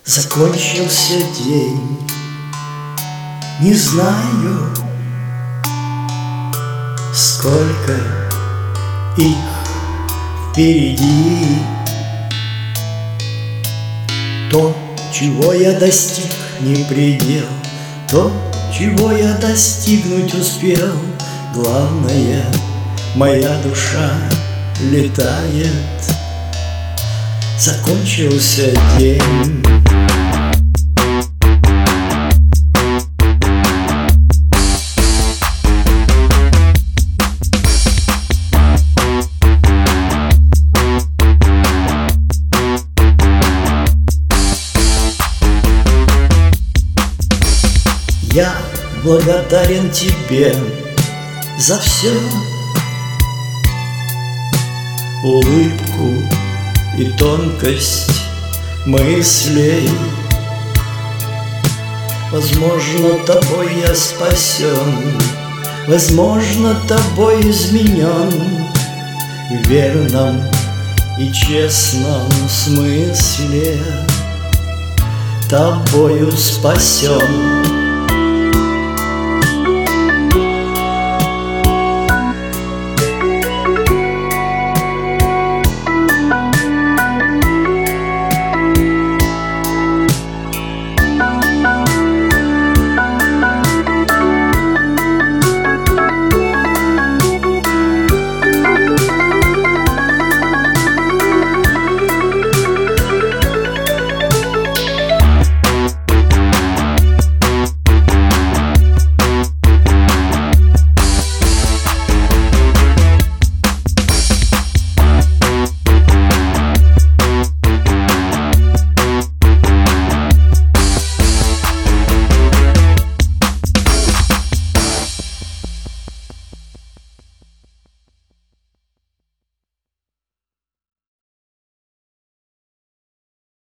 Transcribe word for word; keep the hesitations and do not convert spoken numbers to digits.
Закончился день, не знаю, сколько их впереди. То, чего я достиг, не предел, то, чего я достигнуть успел. Главное, моя душа летает. Закончился день. Я благодарен тебе за все, улыбку и тонкость мыслей. Возможно, тобой я спасен, возможно, тобой изменен в верном и честном смысле. Тобою спасен.